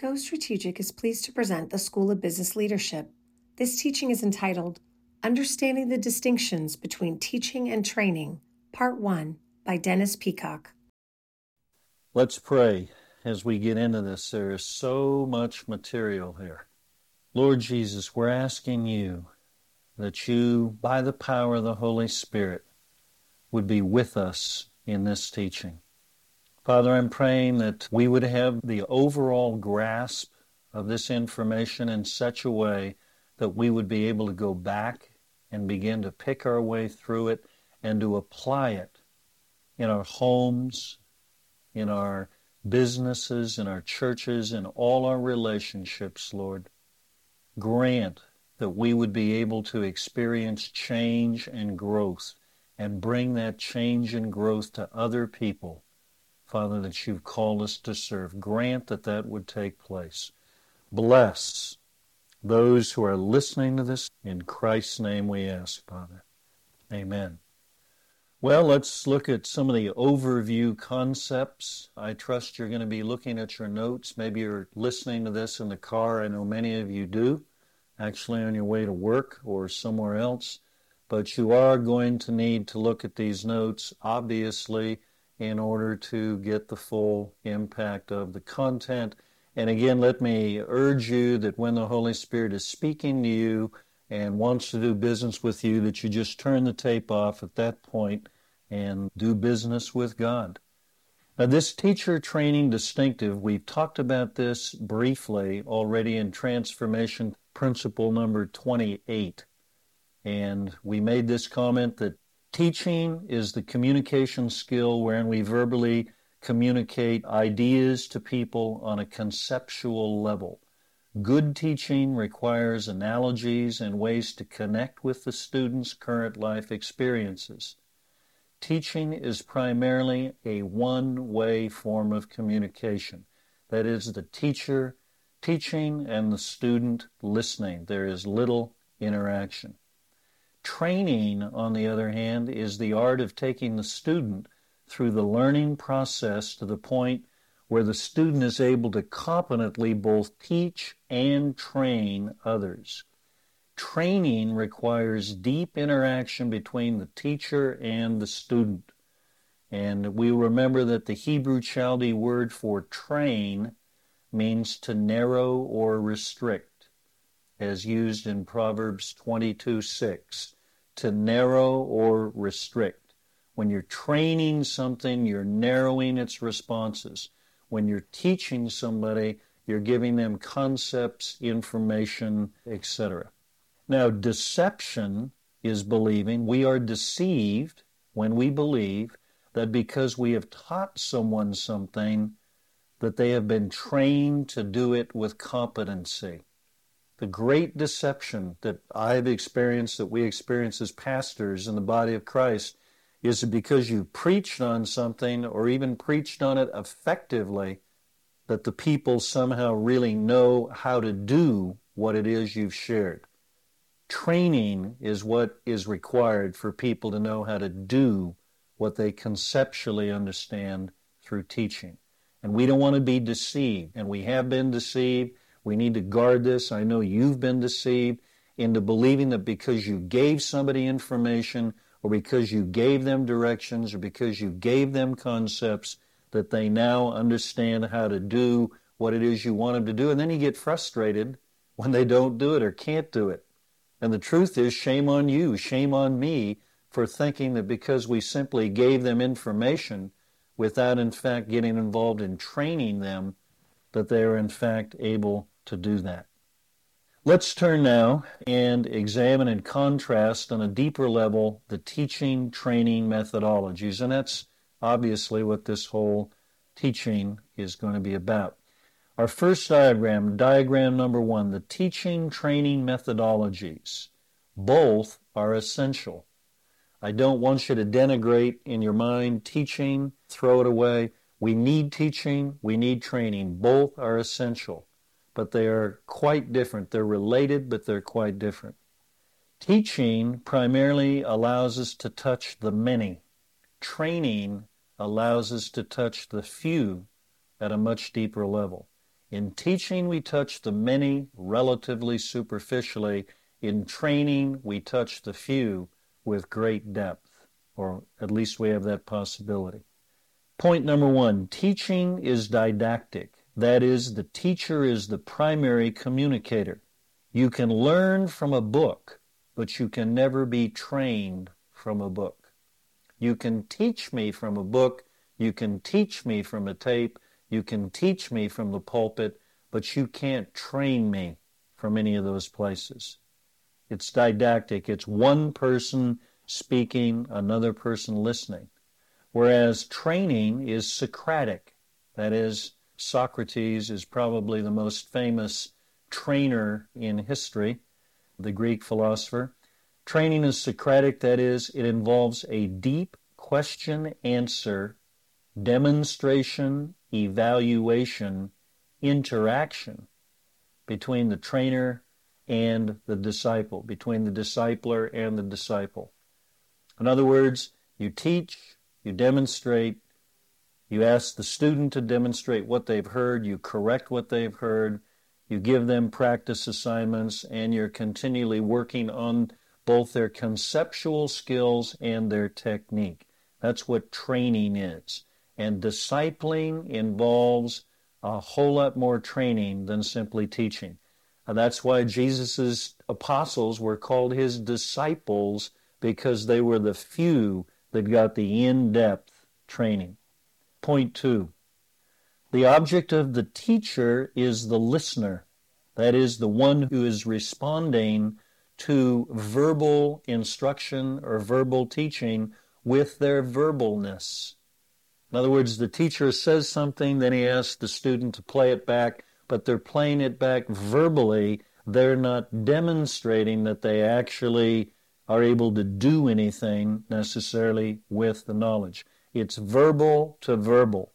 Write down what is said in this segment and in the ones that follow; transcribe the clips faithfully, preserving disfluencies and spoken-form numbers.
Go Strategic is pleased to present the School of Business Leadership. This teaching is entitled Understanding the Distinctions Between Teaching and Training, Part one, by Dennis Peacock. Let's pray as we get into this. There is so much material here. Lord Jesus, we're asking you that you, by the power of the Holy Spirit, would be with us in this teaching. Father, I'm praying that we would have the overall grasp of this information in such a way that we would be able to go back and begin to pick our way through it and to apply it in our homes, in our businesses, in our churches, in all our relationships, Lord. Grant that we would be able to experience change and growth and bring that change and growth to other people, Father, that you've called us to serve. Grant that that would take place. Bless those who are listening to this. In Christ's name we ask, Father. Amen. Well, let's look at some of the overview concepts. I trust you're going to be looking at your notes. Maybe you're listening to this in the car. I know many of you do, actually on your way to work or somewhere else. But you are going to need to look at these notes, obviously, in order to get the full impact of the content. And again, let me urge you that when the Holy Spirit is speaking to you and wants to do business with you, that you just turn the tape off at that point and do business with God. Now, this teacher training distinctive, we've talked about this briefly already in transformation principle number twenty-eight. And we made this comment that teaching is the communication skill wherein we verbally communicate ideas to people on a conceptual level. Good teaching requires analogies and ways to connect with the student's current life experiences. Teaching is primarily a one-way form of communication. That is, the teacher teaching and the student listening. There is little interaction. Training, on the other hand, is the art of taking the student through the learning process to the point where the student is able to competently both teach and train others. Training requires deep interaction between the teacher and the student. And we remember that the Hebrew Chaldee word for train means to narrow or restrict, as used in Proverbs twenty-two six, to narrow or restrict. When you're training something, you're narrowing its responses. When you're teaching somebody, you're giving them concepts, information, et cetera. Now, deception is believing. We are deceived when we believe that because we have taught someone something, that they have been trained to do it with competency. The great deception that I've experienced, that we experience as pastors in the body of Christ, is that because you preached on something or even preached on it effectively, that the people somehow really know how to do what it is you've shared. Training is what is required for people to know how to do what they conceptually understand through teaching. And we don't want to be deceived, and we have been deceived. We need to guard this. I know you've been deceived into believing that because you gave somebody information or because you gave them directions or because you gave them concepts that they now understand how to do what it is you want them to do. And then you get frustrated when they don't do it or can't do it. And the truth is, shame on you, shame on me for thinking that because we simply gave them information without in fact getting involved in training them, that they are in fact able to do that. Let's turn now and examine and contrast on a deeper level the teaching, training methodologies. And that's obviously what this whole teaching is going to be about. Our first diagram, diagram number one, the teaching, training methodologies. Both are essential. I don't want you to denigrate in your mind teaching, throw it away. We need teaching, we need training. Both are essential, but they are quite different. They're related, but they're quite different. Teaching primarily allows us to touch the many. Training allows us to touch the few at a much deeper level. In teaching, we touch the many relatively superficially. In training, we touch the few with great depth, or at least we have that possibility. Point number one, teaching is didactic. That is, the teacher is the primary communicator. You can learn from a book, but you can never be trained from a book. You can teach me from a book, you can teach me from a tape, you can teach me from the pulpit, but you can't train me from any of those places. It's didactic. It's one person speaking, another person listening. Whereas training is Socratic. That is, Socrates is probably the most famous trainer in history, the Greek philosopher. Training is Socratic. That is, it involves a deep question-answer, demonstration, evaluation, interaction between the trainer and the disciple, between the discipler and the disciple. In other words, you teach, you demonstrate, you ask the student to demonstrate what they've heard, you correct what they've heard, you give them practice assignments, and you're continually working on both their conceptual skills and their technique. That's what training is. And discipling involves a whole lot more training than simply teaching. And that's why Jesus' apostles were called his disciples, because they were the few that got the in-depth training. Point two, the object of the teacher is the listener. That is, the one who is responding to verbal instruction or verbal teaching with their verbalness. In other words, the teacher says something, then he asks the student to play it back, but they're playing it back verbally. They're not demonstrating that they actually are able to do anything necessarily with the knowledge. It's verbal to verbal.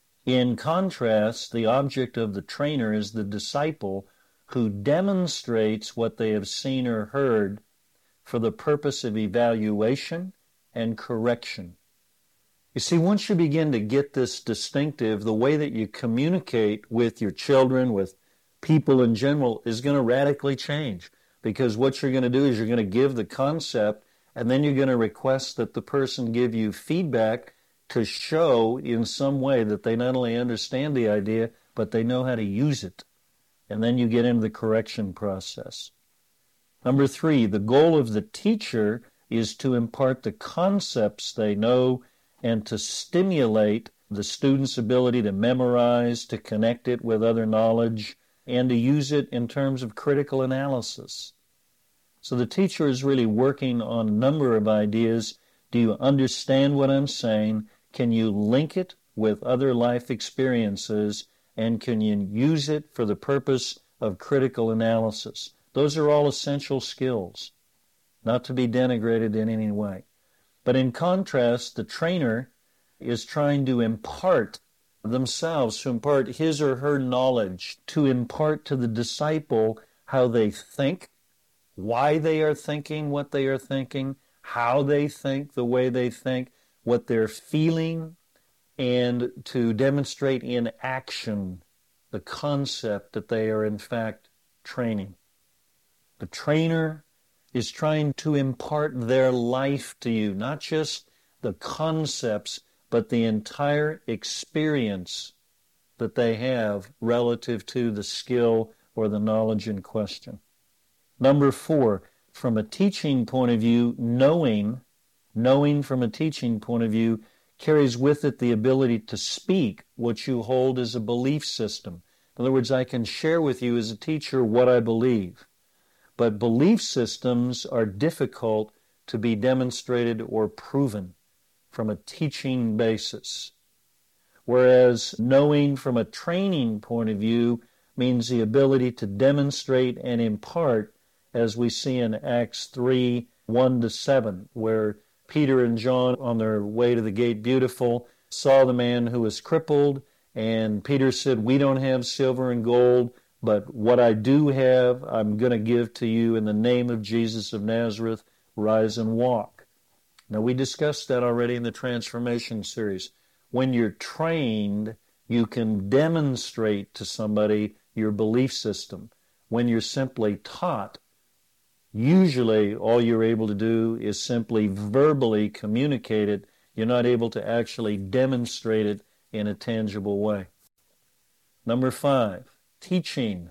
In contrast, the object of the trainer is the disciple who demonstrates what they have seen or heard for the purpose of evaluation and correction. You see, once you begin to get this distinctive, the way that you communicate with your children, with people in general, is going to radically change. Because what you're going to do is you're going to give the concept, and then you're going to request that the person give you feedback to show in some way that they not only understand the idea, but they know how to use it. And then you get into the correction process. Number three, the goal of the teacher is to impart the concepts they know and to stimulate the student's ability to memorize, to connect it with other knowledge, and to use it in terms of critical analysis. So the teacher is really working on a number of ideas. Do you understand what I'm saying? Can you link it with other life experiences? And can you use it for the purpose of critical analysis? Those are all essential skills, not to be denigrated in any way. But in contrast, the trainer is trying to impart themselves, to impart his or her knowledge, to impart to the disciple how they think, why they are thinking what they are thinking, how they think the way they think, what they're feeling, and to demonstrate in action the concept that they are in fact training. The trainer is trying to impart their life to you, not just the concepts, but the entire experience that they have relative to the skill or the knowledge in question. Number four, from a teaching point of view, knowing, knowing from a teaching point of view carries with it the ability to speak what you hold as a belief system. In other words, I can share with you as a teacher what I believe. But belief systems are difficult to be demonstrated or proven from a teaching basis. Whereas knowing from a training point of view means the ability to demonstrate and impart, as we see in Acts three, one to seven, where Peter and John, on their way to the Gate Beautiful, saw the man who was crippled, and Peter said, "We don't have silver and gold, but what I do have, I'm going to give to you in the name of Jesus of Nazareth. Rise and walk." Now, we discussed that already in the Transformation series. When you're trained, You can demonstrate to somebody your belief system. When you're simply taught, usually all you're able to do is simply verbally communicate it. You're not able to actually demonstrate it in a tangible way. Number five, teaching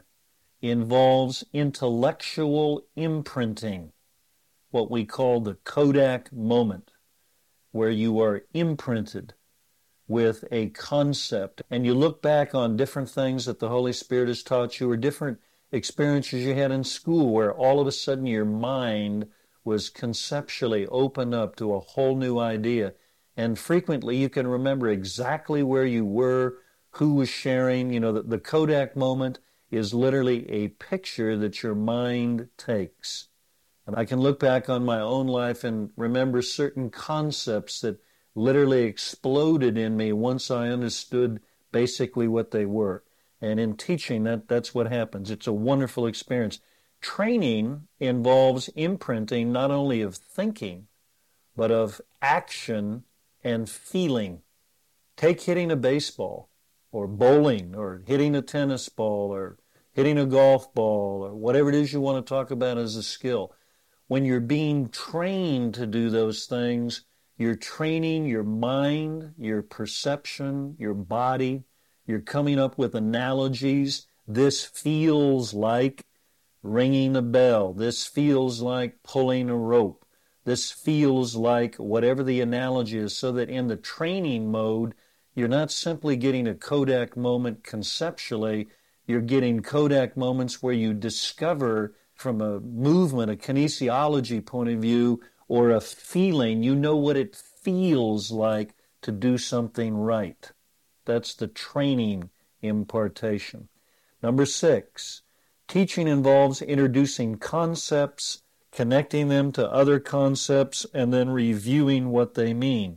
involves intellectual imprinting, what we call the Kodak moment, where you are imprinted with a concept, and you look back on different things that the Holy Spirit has taught you, or different experiences you had in school, where all of a sudden your mind was conceptually opened up to a whole new idea. And frequently you can remember exactly where you were, who was sharing. You know, the, the Kodak moment is literally a picture that your mind takes. And I can look back on my own life and remember certain concepts that literally exploded in me once I understood basically what they were. And in teaching, that, that's what happens. It's a wonderful experience. Training involves imprinting not only of thinking, but of action and feeling. Take hitting a baseball, or bowling, or hitting a tennis ball, or hitting a golf ball, or whatever it is you want to talk about as a skill. When you're being trained to do those things, you're training your mind, your perception, your body. You're coming up with analogies. This feels like ringing a bell. This feels like pulling a rope. This feels like whatever the analogy is, so that in the training mode, you're not simply getting a Kodak moment conceptually. You're getting Kodak moments where you discover from a movement, a kinesiology point of view, or a feeling, you know what it feels like to do something right. That's the training impartation. Number six, teaching involves introducing concepts, connecting them to other concepts, and then reviewing what they mean.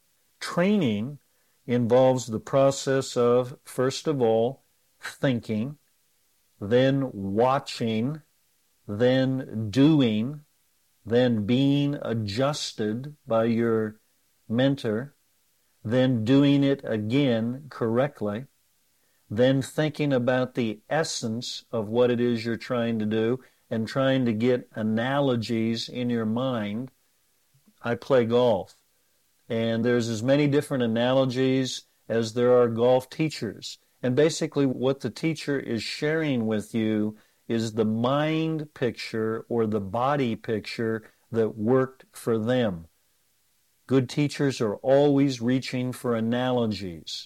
Training involves the process of, first of all, thinking, then watching, then doing, then being adjusted by your mentor, then doing it again correctly, then thinking about the essence of what it is you're trying to do and trying to get analogies in your mind. I play golf, and there's as many different analogies as there are golf teachers. And basically what the teacher is sharing with you is the mind picture or the body picture that worked for them. Good teachers are always reaching for analogies.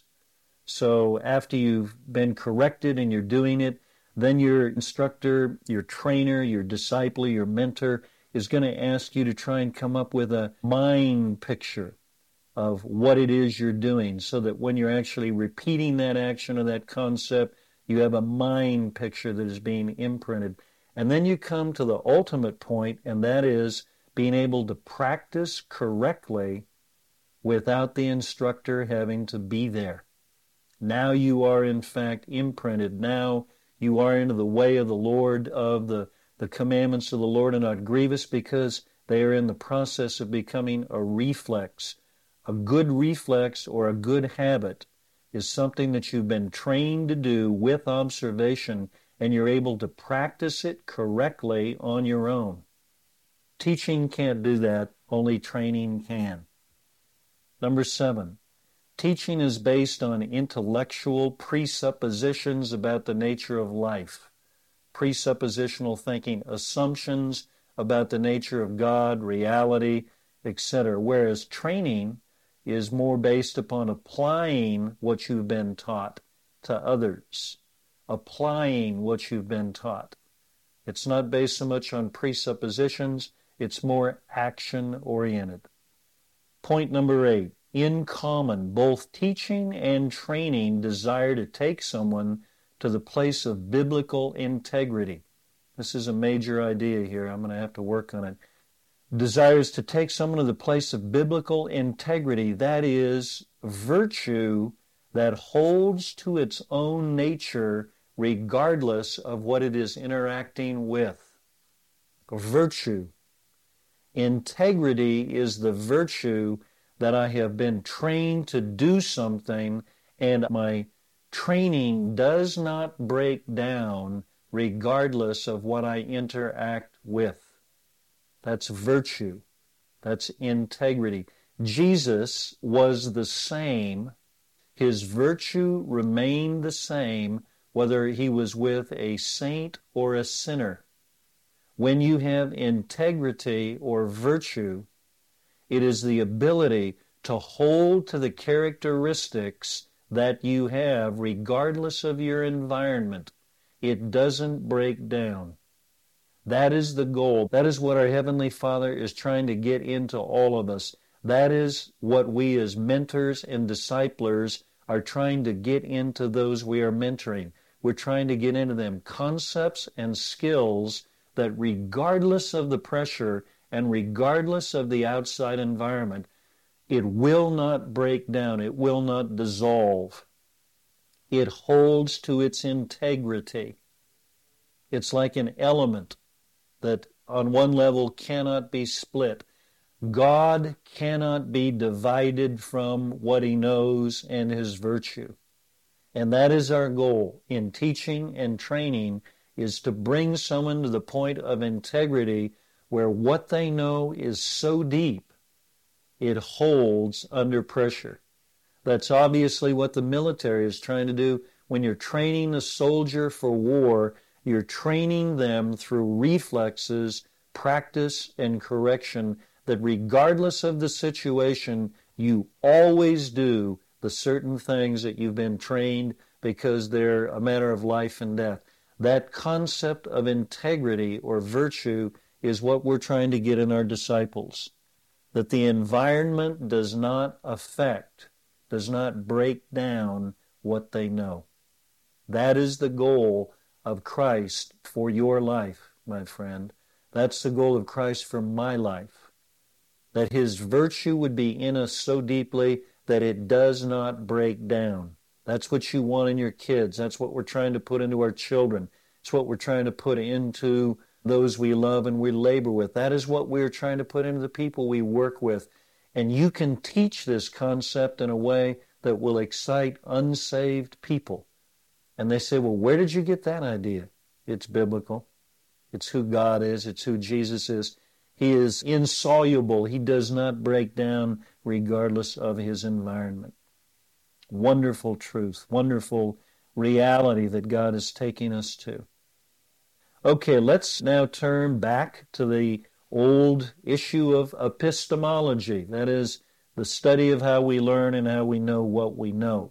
So after you've been corrected and you're doing it, then your instructor, your trainer, your disciple, your mentor is going to ask you to try and come up with a mind picture of what it is you're doing, so that when you're actually repeating that action or that concept, you have a mind picture that is being imprinted. And then you come to the ultimate point, and that is being able to practice correctly without the instructor having to be there. Now you are in fact imprinted. Now you are into the way of the Lord, of the, the commandments of the Lord are not grievous, because they are in the process of becoming a reflex. A good reflex or a good habit is something that you've been trained to do with observation, and you're able to practice it correctly on your own. Teaching can't do that, only training can. Number seven, teaching is based on intellectual presuppositions about the nature of life. Presuppositional thinking, assumptions about the nature of God, reality, et cetera. Whereas training is more based upon applying what you've been taught to others, applying what you've been taught. It's not based so much on presuppositions, it's more action-oriented. Point number eight, in common, both teaching and training desire to take someone to the place of biblical integrity. This is a major idea here. I'm going to have to work on it. Desires to take someone to the place of biblical integrity, that is, virtue that holds to its own nature regardless of what it is interacting with. Virtue. Integrity is the virtue that I have been trained to do something, and my Training does not break down regardless of what I interact with. That's virtue. That's integrity. Jesus was the same. His virtue remained the same whether he was with a saint or a sinner. When you have integrity or virtue, it is the ability to hold to the characteristics that you have regardless of your environment. It doesn't break down. That is the goal. That is what our Heavenly Father is trying to get into all of us. That is what we as mentors and disciplers are trying to get into those we are mentoring. We're trying to get into them concepts and skills that regardless of the pressure and regardless of the outside environment, it will not break down. It will not dissolve. It holds to its integrity. It's like an element that on one level cannot be split. God cannot be divided from what he knows and his virtue. And that is our goal in teaching and training, is to bring someone to the point of integrity where what they know is so deep, it holds under pressure. That's obviously what the military is trying to do. When you're training a soldier for war, you're training them through reflexes, practice, and correction, that regardless of the situation, you always do the certain things that you've been trained because they're a matter of life and death. That concept of integrity or virtue is what we're trying to get in our disciples. That the environment does not affect, does not break down what they know. That is the goal of Christ for your life, my friend. That's the goal of Christ for my life. That his virtue would be in us so deeply that it does not break down. That's what you want in your kids. That's what we're trying to put into our children. It's what we're trying to put into those we love and we labor with. That is what we're trying to put into the people we work with. And you can teach this concept in a way that will excite unsaved people. And they say, well, where did you get that idea? It's biblical. It's who God is. It's who Jesus is. He is insoluble. He does not break down regardless of his environment. Wonderful truth, wonderful reality that God is taking us to. Okay, let's now turn back to the old issue of epistemology. That is, the study of how we learn and how we know what we know.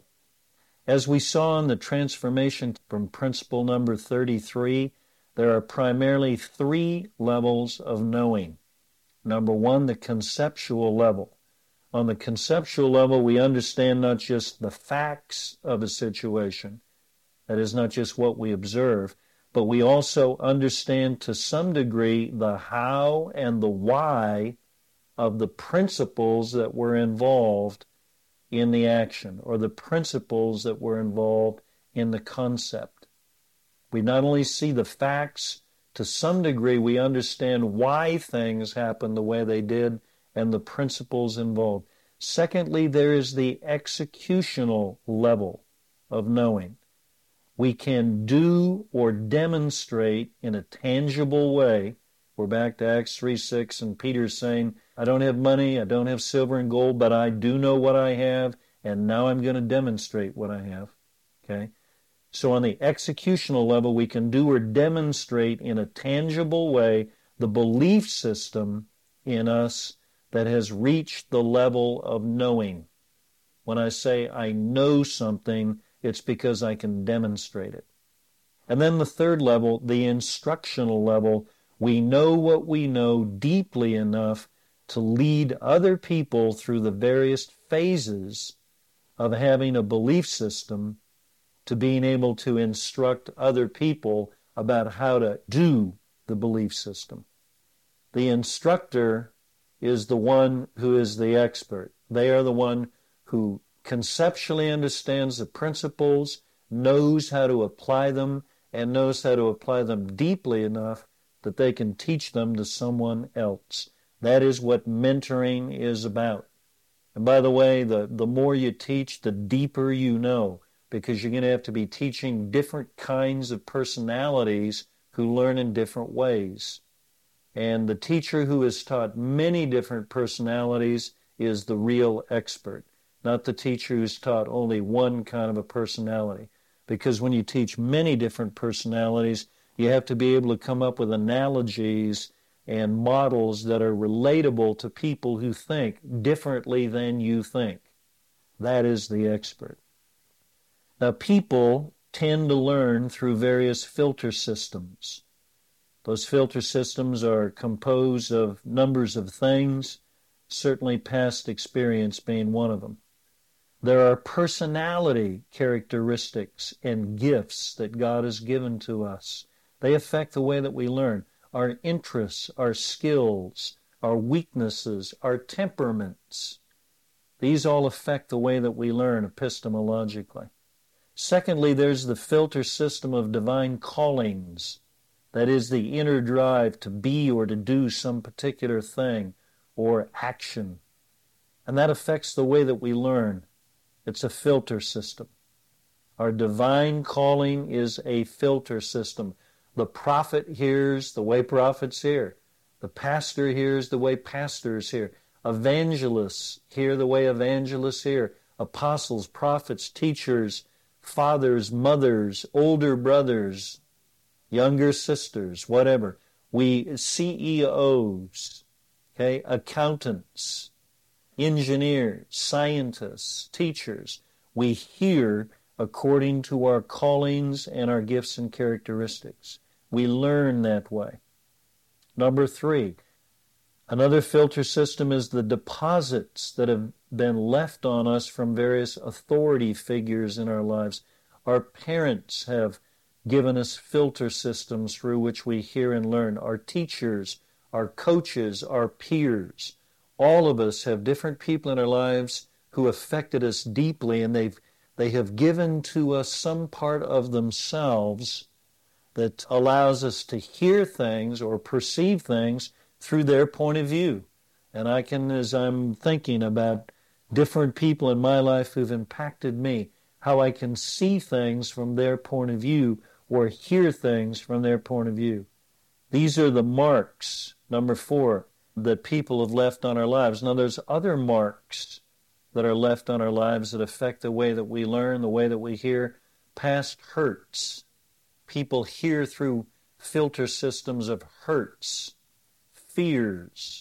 As we saw in the transformation from principle number thirty-three, there are primarily three levels of knowing. Number one, the conceptual level. On the conceptual level, we understand not just the facts of a situation, that is not just what we observe, but we also understand to some degree the how and the why of the principles that were involved in the action, or the principles that were involved in the concept. We not only see the facts, to some degree we understand why things happened the way they did and the principles involved. Secondly, there is the executional level of knowing. We can do or demonstrate in a tangible way. We're back to Acts three six, and Peter's saying, I don't have money, I don't have silver and gold, but I do know what I have, and now I'm going to demonstrate what I have. Okay? So on the executional level, we can do or demonstrate in a tangible way the belief system in us that has reached the level of knowing. When I say I know something, it's because I can demonstrate it. And then the third level, the instructional level, we know what we know deeply enough to lead other people through the various phases of having a belief system, to being able to instruct other people about how to do the belief system. The instructor is the one who is the expert. They are the one who conceptually understands the principles, knows how to apply them, and knows how to apply them deeply enough that they can teach them to someone else. That is what mentoring is about. And by the way, the, the more you teach, the deeper you know. because you're going to have to be teaching different kinds of personalities who learn in different ways. And the teacher who has taught many different personalities is the real expert, not the teacher who's taught only one kind of a personality. Because when you teach many different personalities, you have to be able to come up with analogies and models that are relatable to people who think differently than you think. That is the expert. Now, people tend to learn through various filter systems. Those filter systems are composed of numbers of things, certainly past experience being one of them. There are personality characteristics and gifts that God has given to us. They affect the way that we learn. Our interests, our skills, our weaknesses, our temperaments. These all affect the way that we learn epistemologically. Secondly, there's the filter system of divine callings. That is the inner drive to be or to do some particular thing or action. And that affects the way that we learn. It's a filter system. Our divine calling is a filter system. The prophet hears the way prophets hear. The pastor hears the way pastors hear. Evangelists hear the way evangelists hear. Apostles, prophets, teachers, fathers, mothers, older brothers, younger sisters, whatever. We, C E Os, okay, accountants, engineers, scientists, teachers, we hear according to our callings and our gifts and characteristics. We learn that way. Number three, another filter system is the deposits that have been left on us from various authority figures in our lives. Our parents have given us filter systems through which we hear and learn. Our teachers, our coaches, our peers, all of us have different people in our lives who affected us deeply, and they've they have given to us some part of themselves that allows us to hear things or perceive things through their point of view. And I can, as I'm thinking about different people in my life who've impacted me, how I can see things from their point of view or hear things from their point of view. These are the marks, number four, that people have left on our lives. Now, there's other marks that are left on our lives that affect the way that we learn, the way that we hear. Past hurts. People hear through filter systems of hurts, fears,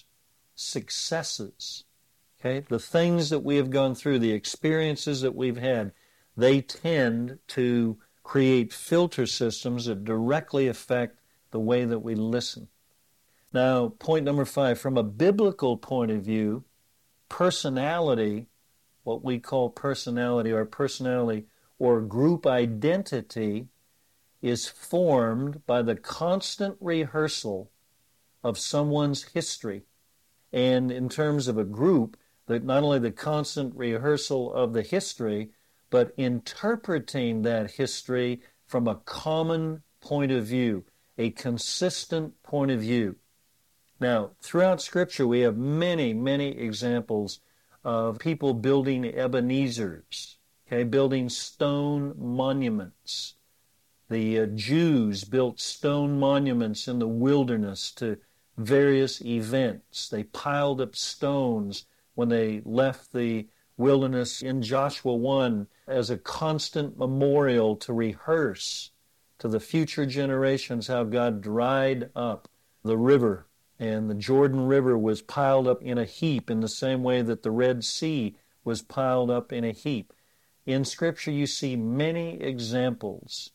successes. Okay? The things that we have gone through, the experiences that we've had, they tend to create filter systems that directly affect the way that we listen. Now, point number five, from a biblical point of view, personality, what we call personality or personality or group identity, is formed by the constant rehearsal of someone's history. And in terms of a group, that not only the constant rehearsal of the history, but interpreting that history from a common point of view, a consistent point of view. Now, throughout Scripture, we have many, many examples of people building Ebenezers, okay, building stone monuments. The uh, Jews built stone monuments in the wilderness to various events. They piled up stones when they left the wilderness in Joshua one as a constant memorial to rehearse to the future generations how God dried up the river. And the Jordan River was piled up in a heap in the same way that the Red Sea was piled up in a heap. In Scripture, you see many examples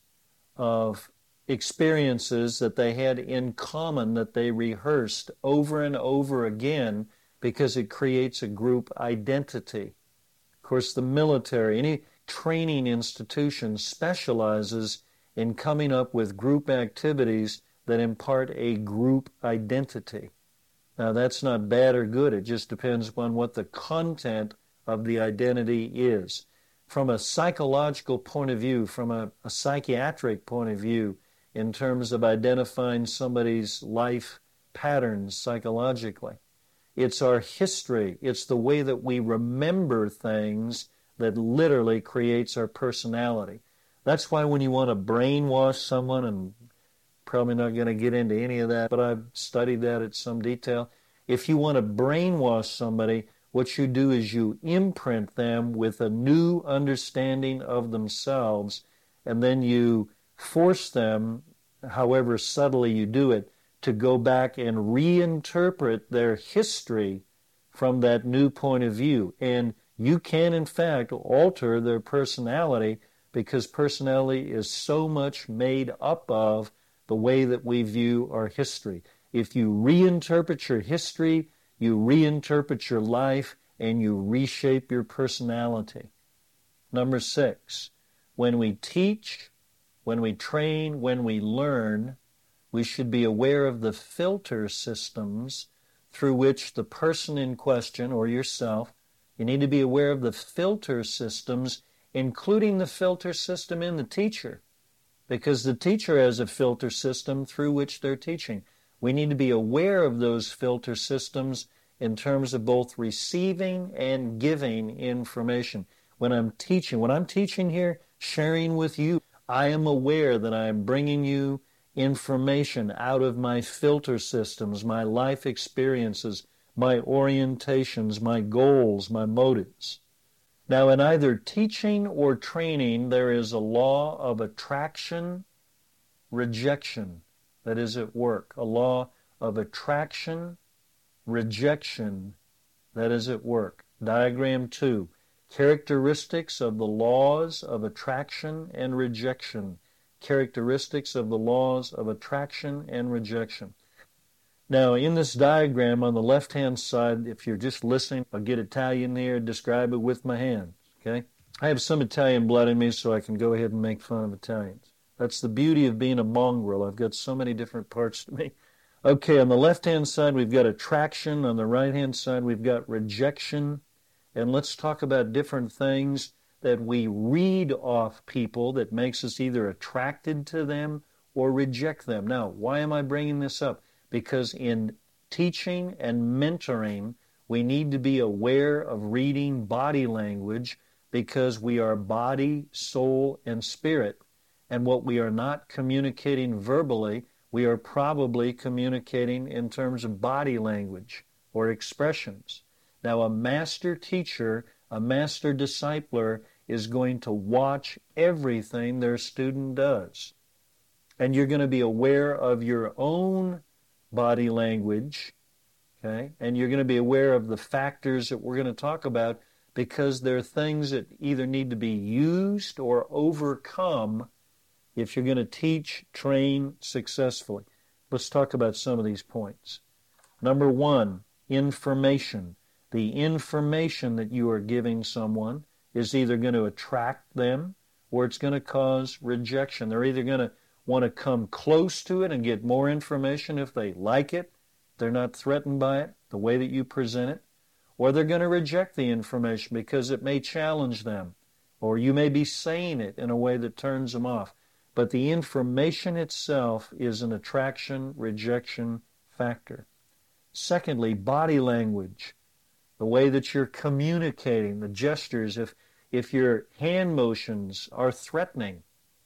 of experiences that they had in common that they rehearsed over and over again because it creates a group identity. Of course, the military, any training institution specializes in coming up with group activities that impart a group identity. Now, that's not bad or good. It just depends upon what the content of the identity is. From a psychological point of view, from a, a psychiatric point of view, in terms of identifying somebody's life patterns psychologically, it's our history. It's the way that we remember things that literally creates our personality. That's why when you want to brainwash someone, and probably not going to get into any of that, but I've studied that at some detail. If you want to brainwash somebody, what you do is you imprint them with a new understanding of themselves, and then you force them, however subtly you do it, to go back and reinterpret their history from that new point of view. And you can, in fact, alter their personality, because personality is so much made up of the way that we view our history. If you reinterpret your history, you reinterpret your life, and you reshape your personality. Number six, when we teach, when we train, when we learn, we should be aware of the filter systems through which the person in question, or yourself, you need to be aware of the filter systems, including the filter system in the teacher, because the teacher has a filter system through which they're teaching. We need to be aware of those filter systems in terms of both receiving and giving information. When I'm teaching, when I'm teaching here, sharing with you, I am aware that I am bringing you information out of my filter systems, my life experiences, my orientations, my goals, my motives. Now, in either teaching or training, there is a law of attraction, rejection that is at work. A law of attraction, rejection that is at work. Diagram two, characteristics of the laws of attraction and rejection. Characteristics of the laws of attraction and rejection. Now, in this diagram on the left-hand side, if you're just listening, I'll get Italian there, describe it with my hands, okay? I have some Italian blood in me, so I can go ahead and make fun of Italians. That's the beauty of being a mongrel. I've got so many different parts to me. Okay, on the left-hand side, we've got attraction. On the right-hand side, we've got rejection. And let's talk about different things that we read off people that makes us either attracted to them or reject them. Now, why am I bringing this up? Because in teaching and mentoring, we need to be aware of reading body language, because we are body, soul, and spirit. And what we are not communicating verbally, we are probably communicating in terms of body language or expressions. Now, a master teacher, a master discipler, is going to watch everything their student does. And you're going to be aware of your own body language, okay? And you're going to be aware of the factors that we're going to talk about, because there are things that either need to be used or overcome if you're going to teach, train successfully. Let's talk about some of these points. Number one, information. The information that you are giving someone is either going to attract them or it's going to cause rejection. They're either going to want to come close to it and get more information if they like it, they're not threatened by it, the way that you present it, or they're going to reject the information because it may challenge them, or you may be saying it in a way that turns them off. But the information itself is an attraction-rejection factor. Secondly, body language, the way that you're communicating, the gestures. If, if your hand motions are threatening,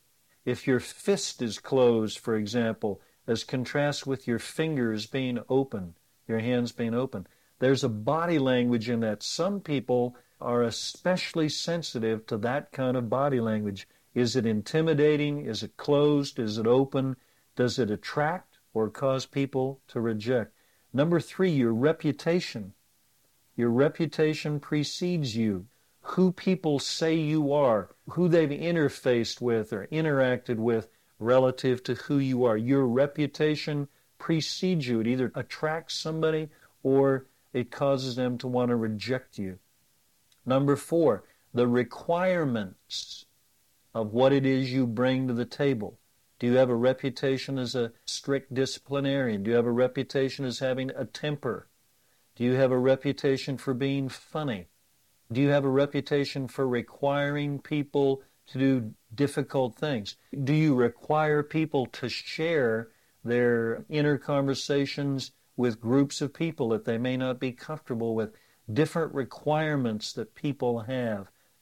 if your fist is closed, for example, as contrast with your fingers being open, your hands being open, there's a body language in that. Some people are especially sensitive to that kind of body language. Is it intimidating? Is it closed? Is it open? Does it attract or cause people to reject? Number three, your reputation. Your reputation precedes you. Who people say you are, who they've interfaced with or interacted with relative to who you are. Your reputation precedes you. It either attracts somebody or it causes them to want to reject you. Number four, the requirements of what it is you bring to the table. Do you have a reputation as a strict disciplinarian? Do you have a reputation as having a temper? Do you have a reputation for being funny? Do you have a reputation for requiring people to do difficult things? Do you require people to share their inner conversations with groups of people that they may not be comfortable with? Different requirements that people have.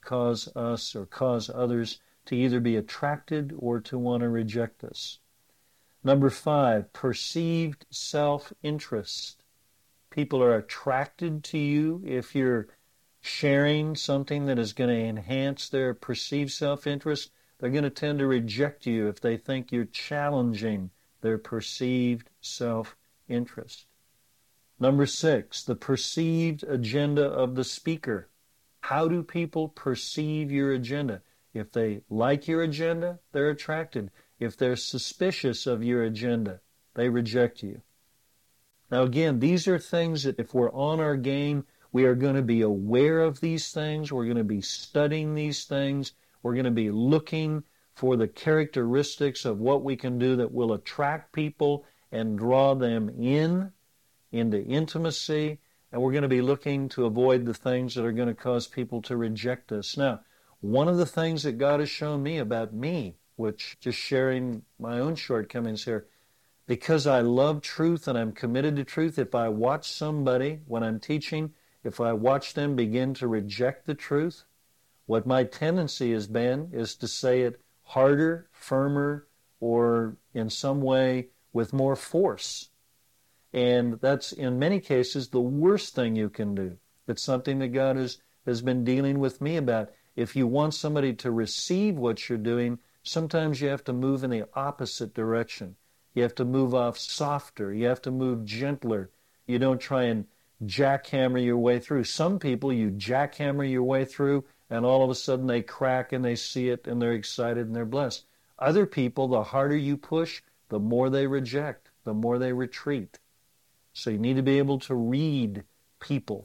cause us or cause others to either be attracted or to want to reject us. Number five, perceived self-interest. People are attracted to you if you're sharing something that is going to enhance their perceived self-interest. They're going to tend to reject you if they think you're challenging their perceived self-interest. Number six, the perceived agenda of the speaker. How do people perceive your agenda? If they like your agenda, they're attracted. If they're suspicious of your agenda, they reject you. Now again, these are things that if we're on our game, we are going to be aware of these things. We're going to be studying these things. We're going to be looking for the characteristics of what we can do that will attract people and draw them in, into intimacy. And we're going to be looking to avoid the things that are going to cause people to reject us. Now, one of the things that God has shown me about me, which just sharing my own shortcomings here, because I love truth and I'm committed to truth, if I watch somebody when I'm teaching, if I watch them begin to reject the truth, what my tendency has been is to say it harder, firmer, or in some way with more force. And that's, in many cases, the worst thing you can do. It's something that God has, has been dealing with me about. If you want somebody to receive what you're doing, sometimes you have to move in the opposite direction. You have to move off softer. You have to move gentler. You don't try and jackhammer your way through. Some people, you jackhammer your way through, and all of a sudden they crack and they see it and they're excited and they're blessed. Other people, the harder you push, the more they reject, the more they retreat. So you need to be able to read people.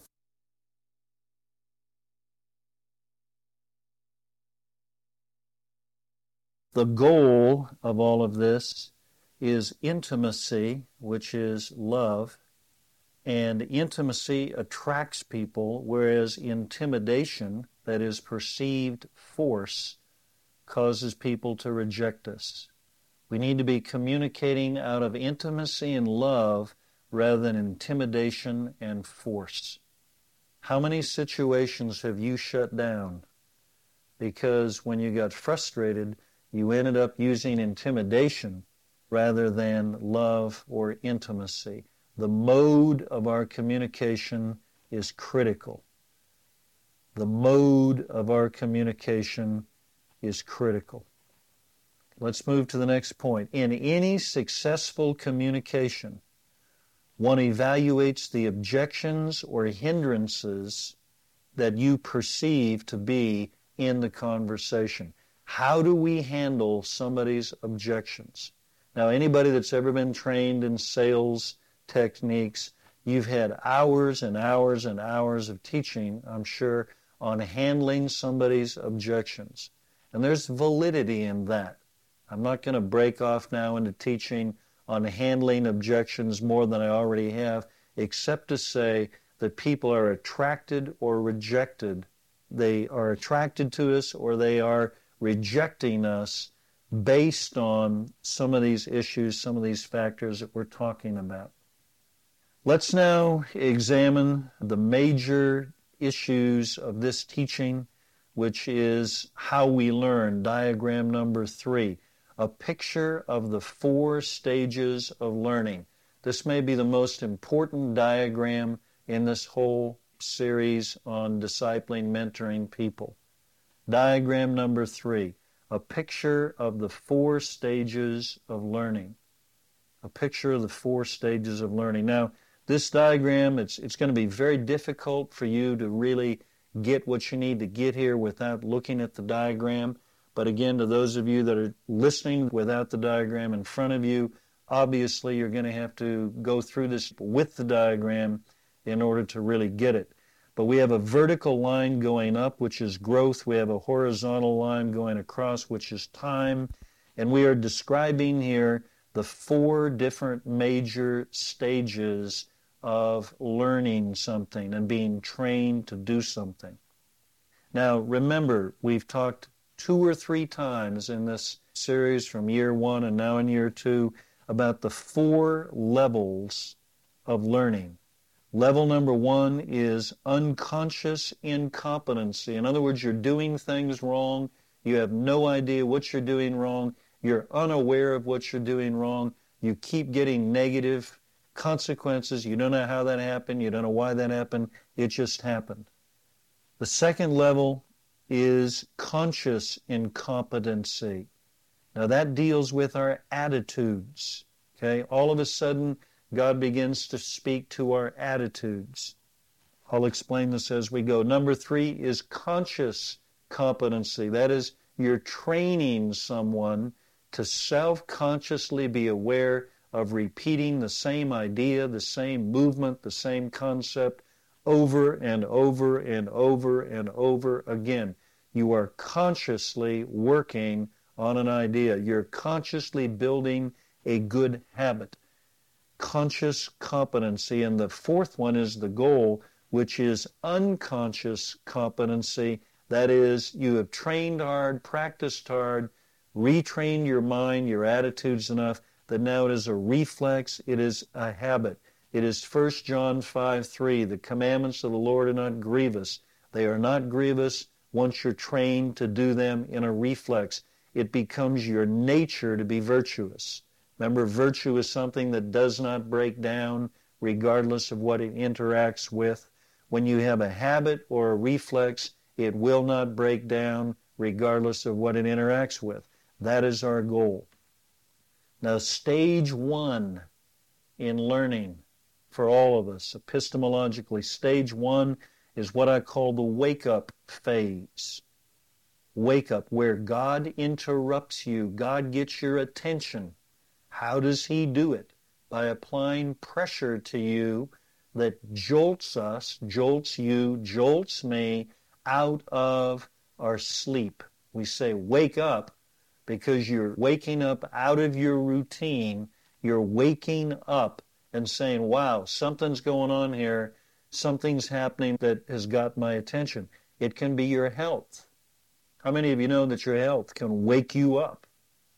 The goal of all of this is intimacy, which is love. And intimacy attracts people, whereas intimidation, that is perceived force, causes people to reject us. We need to be communicating out of intimacy and love rather than intimidation and force. How many situations have you shut down because when you got frustrated, you ended up using intimidation rather than love or intimacy? The mode of our communication is critical. The mode of our communication is critical. Let's move to the next point. In any successful communication, one evaluates the objections or hindrances that you perceive to be in the conversation. How do we handle somebody's objections? Now, anybody that's ever been trained in sales techniques, you've had hours and hours and hours of teaching, I'm sure, on handling somebody's objections. And there's validity in that. I'm not going to break off now into teaching on handling objections more than I already have, except to say that people are attracted or rejected. They are attracted to us or they are rejecting us based on some of these issues, some of these factors that we're talking about. Let's now examine the major issues of this teaching, which is how we learn. Diagram number three, a picture of the four stages of learning. This may be the most important diagram in this whole series on discipling, mentoring people. Diagram number three, a picture of the four stages of learning. A picture of the four stages of learning. Now, this diagram, it's, it's going to be very difficult for you to really get what you need to get here without looking at the diagram. But again, to those of you that are listening without the diagram in front of you, obviously you're going to have to go through this with the diagram in order to really get it. But we have a vertical line going up, which is growth. We have a horizontal line going across, which is time. And we are describing here the four different major stages of learning something and being trained to do something. Now, remember, we've talked two or three times in this series from year one and now in year two about the four levels of learning. Level number one is unconscious incompetency. In other words, you're doing things wrong. You have no idea what you're doing wrong. You're unaware of what you're doing wrong. You keep getting negative consequences. You don't know how that happened. You don't know why that happened. It just happened. The second level is conscious incompetency. Now that deals with our attitudes. Okay, all of a sudden, God begins to speak to our attitudes. I'll explain this as we go. Number three is conscious competency. That is, you're training someone to self-consciously be aware of repeating the same idea, the same movement, the same concept over and over and over and over again. You are consciously working on an idea. You're consciously building a good habit. Conscious competency. And the fourth one is the goal, which is unconscious competency. That is, you have trained hard, practiced hard, retrained your mind, your attitudes enough that now it is a reflex, it is a habit. It is First John five three, the commandments of the Lord are not grievous. They are not grievous once you're trained to do them in a reflex. It becomes your nature to be virtuous. Remember, virtue is something that does not break down regardless of what it interacts with. When you have a habit or a reflex, it will not break down regardless of what it interacts with. That is our goal. Now, stage one in learning for all of us, epistemologically, stage one is what I call the wake-up phase. Wake up, where God interrupts you. God gets your attention. How does He do it? By applying pressure to you that jolts us, jolts you, jolts me out of our sleep. We say, wake up, because you're waking up out of your routine. You're waking up and saying, wow, something's going on here. Something's happening that has got my attention. It can be your health. How many of you know that your health can wake you up?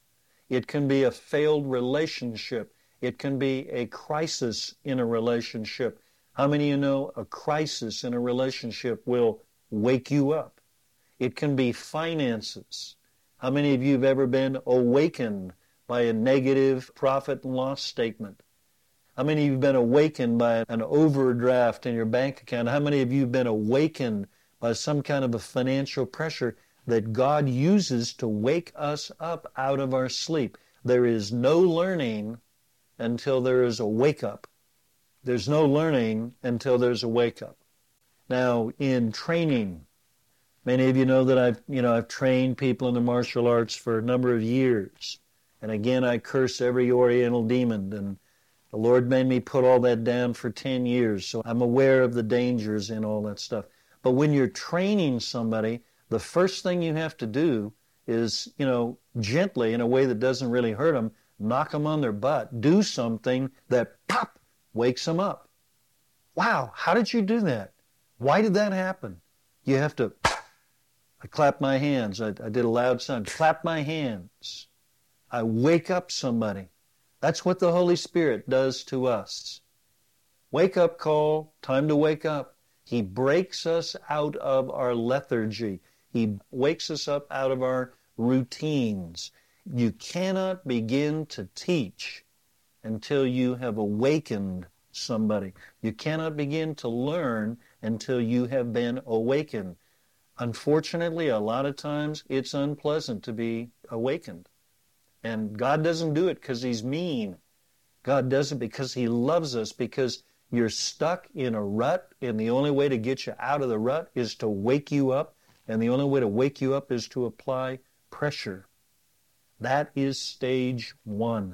It can be a failed relationship. It can be a crisis in a relationship. How many of you know a crisis in a relationship will wake you up? It can be finances. How many of you have ever been awakened by a negative profit and loss statement? How many of you have been awakened by an overdraft in your bank account? How many of you have been awakened by some kind of a financial pressure that God uses to wake us up out of our sleep? There is no learning until there is a wake-up. There's no learning until there's a wake-up. Now, in training, many of you know that I've, you know, I've trained people in the martial arts for a number of years. And again, I curse every Oriental demon, and the Lord made me put all that down for ten years, so I'm aware of the dangers in all that stuff. But when you're training somebody, the first thing you have to do is, you know, gently, in a way that doesn't really hurt them, knock them on their butt. Do something that, pop, wakes them up. Wow, how did you do that? Why did that happen? You have to, I clap my hands. I, I did a loud sound. Clap my hands. I wake up somebody. That's what the Holy Spirit does to us. Wake up call, time to wake up. He breaks us out of our lethargy. He wakes us up out of our routines. You cannot begin to teach until you have awakened somebody. You cannot begin to learn until you have been awakened. Unfortunately, a lot of times it's unpleasant to be awakened. And God doesn't do it because He's mean. God does it because He loves us, because you're stuck in a rut, and the only way to get you out of the rut is to wake you up, and the only way to wake you up is to apply pressure. That is stage one.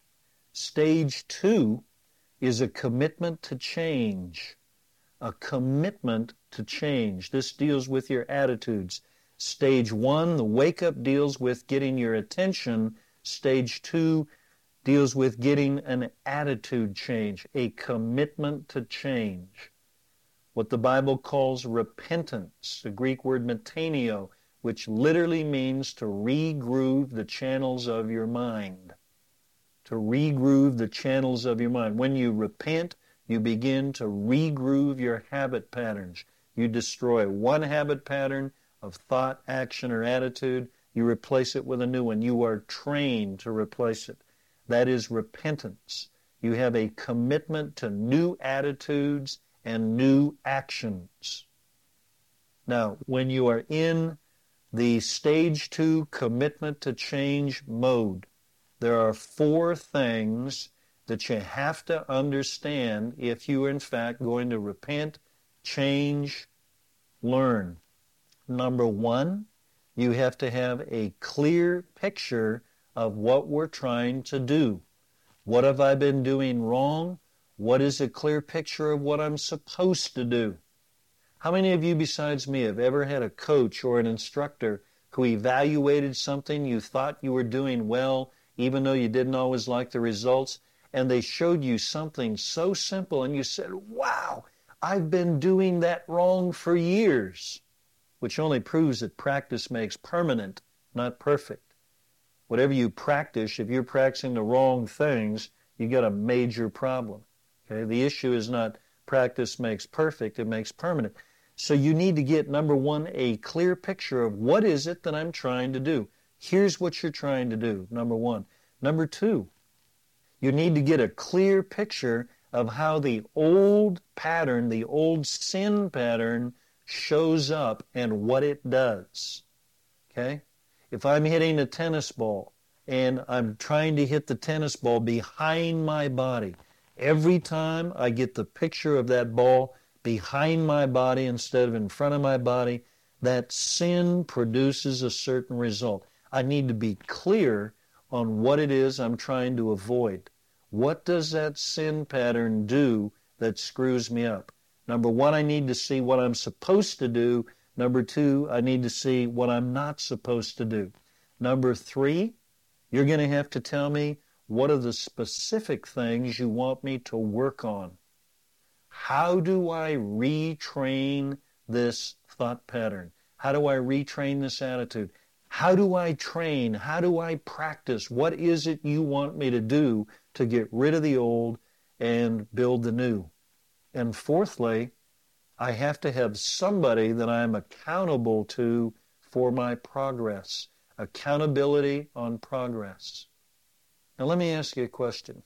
Stage two is a commitment to change. A commitment to change. This deals with your attitudes. Stage one, the wake-up, deals with getting your attention. Stage two deals with getting an attitude change, a commitment to change. What the Bible calls repentance, the Greek word metanio, which literally means to regroove the channels of your mind. To regroove the channels of your mind. When you repent, You begin to regroove your habit patterns. You destroy one habit pattern of thought, action, or attitude. You replace it with a new one. You are trained to replace it. That is repentance. You have a commitment to new attitudes and new actions. Now, when you are in the stage two commitment to change mode, there are four things that you have to understand if you are in fact going to repent, change, learn. Number one, you have to have a clear picture of what we're trying to do. What have I been doing wrong? What is a clear picture of what I'm supposed to do? How many of you besides me have ever had a coach or an instructor who evaluated something you thought you were doing well, even though you didn't always like the results, and they showed you something so simple and you said, wow, I've been doing that wrong for years, which only proves that practice makes permanent, not perfect. Whatever you practice, if you're practicing the wrong things, you got a major problem. Okay? The issue is not practice makes perfect, it makes permanent. So you need to get, number one, a clear picture of what is it that I'm trying to do. Here's what you're trying to do, number one. Number two, you need to get a clear picture of how the old pattern, the old sin pattern, shows up and what it does. Okay? If I'm hitting a tennis ball and I'm trying to hit the tennis ball behind my body, every time I get the picture of that ball behind my body instead of in front of my body, that sin produces a certain result. I need to be clear on what it is I'm trying to avoid. What does that sin pattern do that screws me up? Number one, I need to see what I'm supposed to do. Number two, I need to see what I'm not supposed to do. Number three, you're going to have to tell me what are the specific things you want me to work on. How do I retrain this thought pattern? How do I retrain this attitude? How do I train? How do I practice? What is it you want me to do to get rid of the old and build the new? And fourthly, I have to have somebody that I'm accountable to for my progress. Accountability on progress. Now let me ask you a question.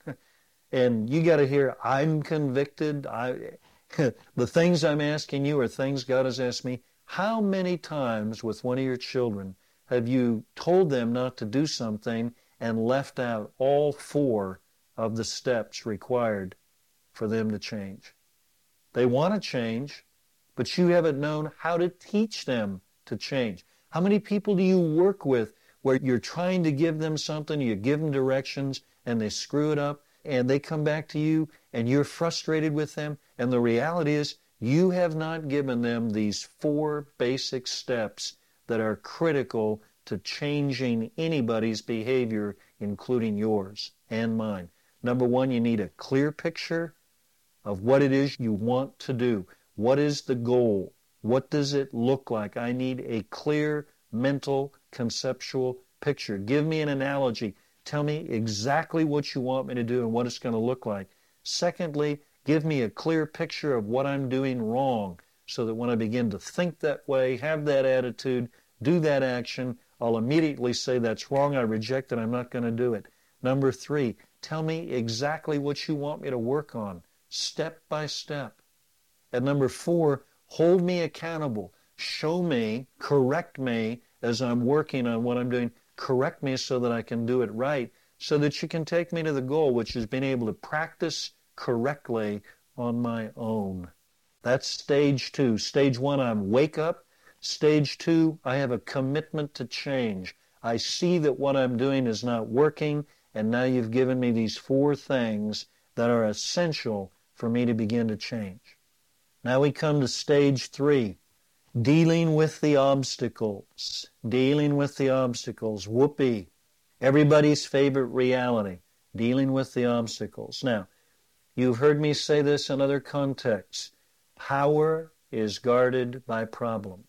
And you got to hear, I'm convicted. I, the things I'm asking you are things God has asked me. How many times with one of your children have you told them not to do something and left out all four of the steps required for them to change? They want to change, but you haven't known how to teach them to change. How many people do you work with where you're trying to give them something, you give them directions, and they screw it up, and they come back to you, and you're frustrated with them, and the reality is you have not given them these four basic steps that are critical to changing anybody's behavior, including yours and mine. Number one, you need a clear picture of what it is you want to do. What is the goal? What does it look like? I need a clear mental, conceptual picture. Give me an analogy. Tell me exactly what you want me to do and what it's going to look like. Secondly, give me a clear picture of what I'm doing wrong so that when I begin to think that way, have that attitude, do that action, I'll immediately say that's wrong, I reject it, I'm not going to do it. Number three, tell me exactly what you want me to work on, step by step. And number four, hold me accountable. Show me, correct me as I'm working on what I'm doing. Correct me so that I can do it right, so that you can take me to the goal, which is being able to practice correctly on my own. That's stage two. Stage one, I'm wake up. Stage two, I have a commitment to change. I see that what I'm doing is not working, and now you've given me these four things that are essential for me to begin to change. Now we come to stage three, dealing with the obstacles. Dealing with the obstacles. Whoopee. Everybody's favorite reality. Dealing with the obstacles. Now, you've heard me say this in other contexts. Power is guarded by problems.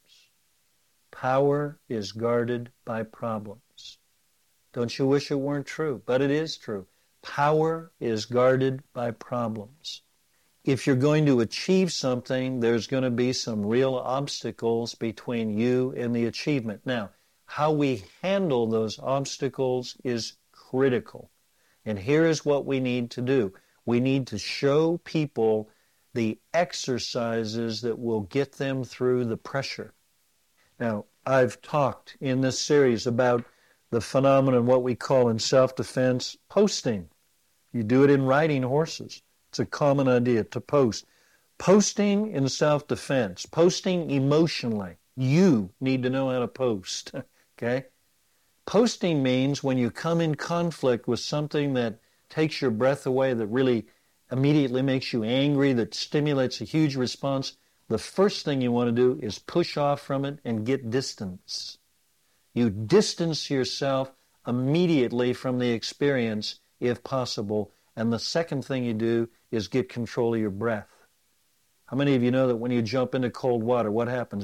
Power is guarded by problems. Don't you wish it weren't true? But it is true. Power is guarded by problems. if you're going to achieve something, there's going to be some real obstacles between you and the achievement. Now, how we handle those obstacles is critical. And here is what we need to do. We need to show people the exercises that will get them through the pressure. Now, I've talked in this series about the phenomenon, what we call in self-defense, posting. You do it in riding horses. It's a common idea to post. Posting in self-defense, posting emotionally. You need to know how to post, okay? Posting means when you come in conflict with something that takes your breath away, that really immediately makes you angry, that stimulates a huge response, the first thing you want to do is push off from it and get distance. You distance yourself immediately from the experience, if possible. And the second thing you do is get control of your breath. How many of you know that when you jump into cold water, what happens?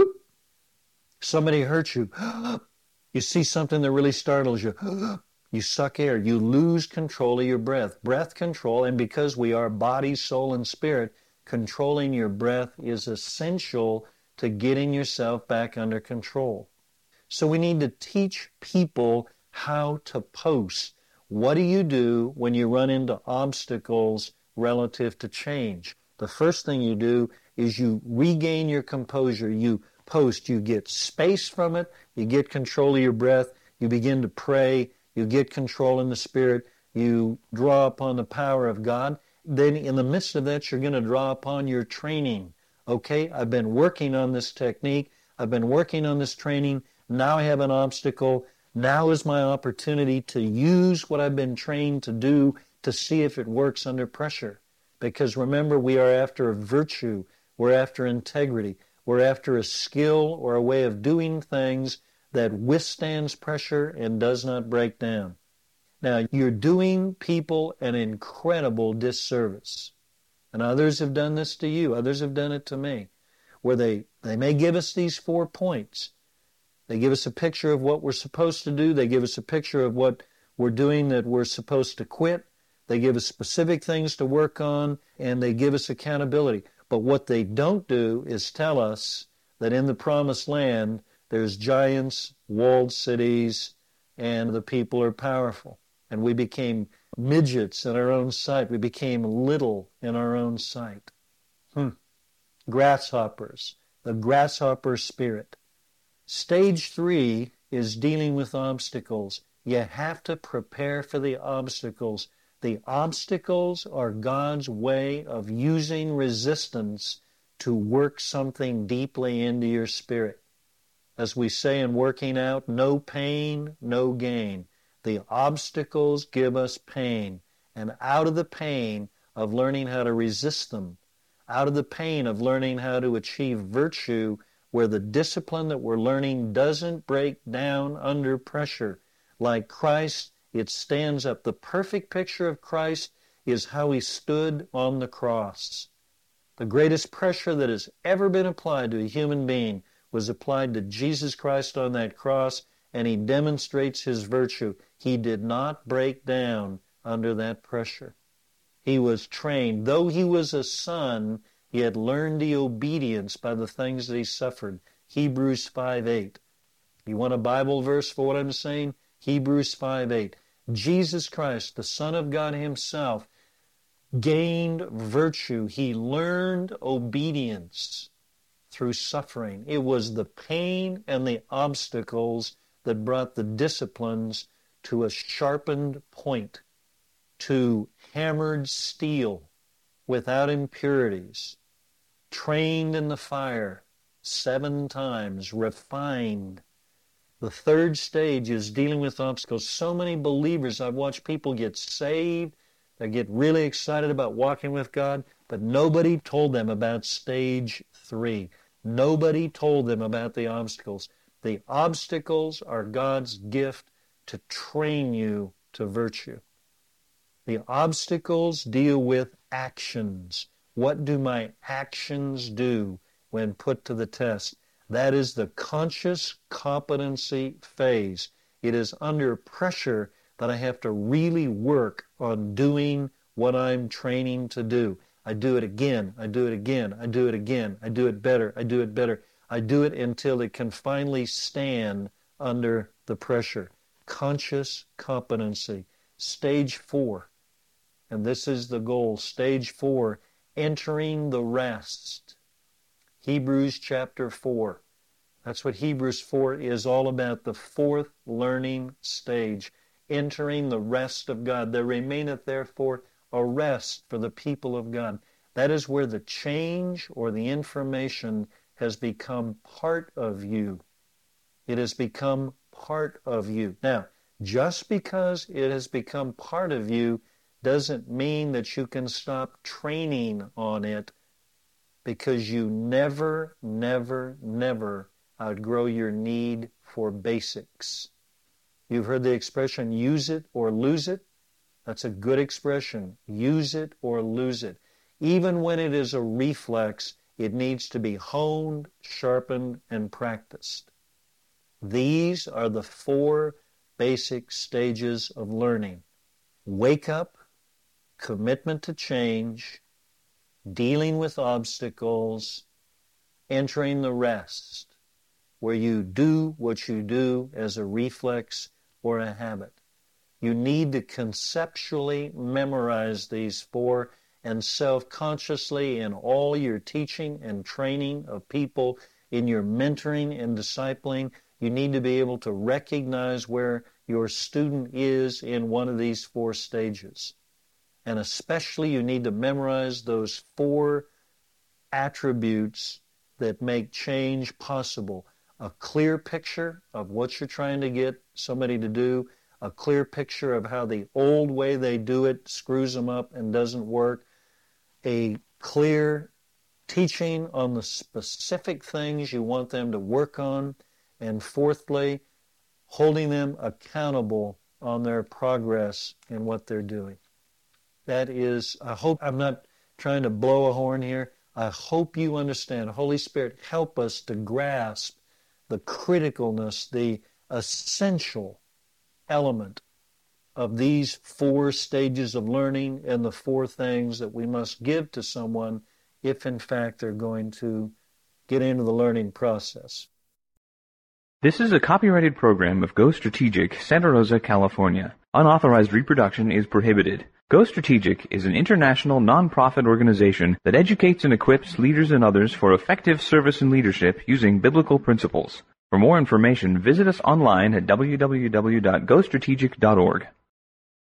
Somebody hurts you. You see something that really startles you. You suck air. You lose control of your breath. Breath control, and because we are body, soul, and spirit, controlling your breath is essential to getting yourself back under control. So we need to teach people how to post. What do you do when you run into obstacles relative to change? The first thing you do is you regain your composure. You post. You get space from it. You get control of your breath. You begin to pray. You get control in the Spirit. You draw upon the power of God. Then in the midst of that, you're going to draw upon your training. Okay, I've been working on this technique. I've been working on this training. Now I have an obstacle. Now is my opportunity to use what I've been trained to do to see if it works under pressure. Because remember, we are after a virtue. We're after integrity. We're after a skill or a way of doing things that withstands pressure and does not break down. Now, you're doing people an incredible disservice. And others have done this to you. Others have done it to me. Where they, they may give us these four points. They give us a picture of what we're supposed to do. They give us a picture of what we're doing that we're supposed to quit. They give us specific things to work on, and they give us accountability. But what they don't do is tell us that in the promised land, there's giants, walled cities, and the people are powerful. And we became midgets in our own sight. We became little in our own sight. Hmm. Grasshoppers, the grasshopper spirit. Stage three is dealing with obstacles. You have to prepare for the obstacles. The obstacles are God's way of using resistance to work something deeply into your spirit. As we say in working out, no pain, no gain. The obstacles give us pain. And out of the pain of learning how to resist them, out of the pain of learning how to achieve virtue, where the discipline that we're learning doesn't break down under pressure. Like Christ, it stands up. The perfect picture of Christ is how he stood on the cross. The greatest pressure that has ever been applied to a human being was applied to Jesus Christ on that cross, and he demonstrates his virtue. He did not break down under that pressure. He was trained. Though he was a son, he had learned the obedience by the things that he suffered. Hebrews five eight. You want a Bible verse for what I'm saying? Hebrews five eight. Jesus Christ, the Son of God himself, gained virtue. He learned obedience through suffering. It was the pain and the obstacles that brought the disciplines to a sharpened point, to hammered steel without impurities, trained in the fire seven times, refined. The third stage is dealing with obstacles. So many believers, I've watched people get saved, they get really excited about walking with God, but nobody told them about stage three. Nobody told them about the obstacles. The obstacles are God's gift to train you to virtue. The obstacles deal with actions. What do my actions do when put to the test? That is the conscious competency phase. It is under pressure that I have to really work on doing what I'm training to do. I do it again. I do it again. I do it again. I do it better. I do it better. I do it until it can finally stand under the pressure. Conscious competency. Stage four. And this is the goal. Stage four, entering the rest. Hebrews chapter four. That's what Hebrews four is all about, the fourth learning stage, entering the rest of God. There remaineth therefore a rest for the people of God. That is where the change or the information has become part of you. It has become part of you. Now, just because it has become part of you doesn't mean that you can stop training on it, because you never, never, never outgrow your need for basics. You've heard the expression, use it or lose it. That's a good expression. Use it or lose it. Even when it is a reflex, it needs to be honed, sharpened, and practiced. These are the four basic stages of learning. Wake up, commitment to change, dealing with obstacles, entering the rest, where you do what you do as a reflex or a habit. You need to conceptually memorize these four, and self-consciously in all your teaching and training of people, in your mentoring and discipling, you need to be able to recognize where your student is in one of these four stages. And especially you need to memorize those four attributes that make change possible. A clear picture of what you're trying to get somebody to do, a clear picture of how the old way they do it screws them up and doesn't work, a clear teaching on the specific things you want them to work on, and fourthly, holding them accountable on their progress in what they're doing. That is, I hope I'm not trying to blow a horn here. I hope you understand. Holy Spirit, help us to grasp the criticalness, the essential element of these four stages of learning and the four things that we must give to someone if, in fact, they're going to get into the learning process. This is a copyrighted program of Go Strategic, Santa Rosa, California. Unauthorized reproduction is prohibited. Go Strategic is an international non-profit organization that educates and equips leaders and others for effective service and leadership using biblical principles. For more information, visit us online at w w w dot go strategic dot org.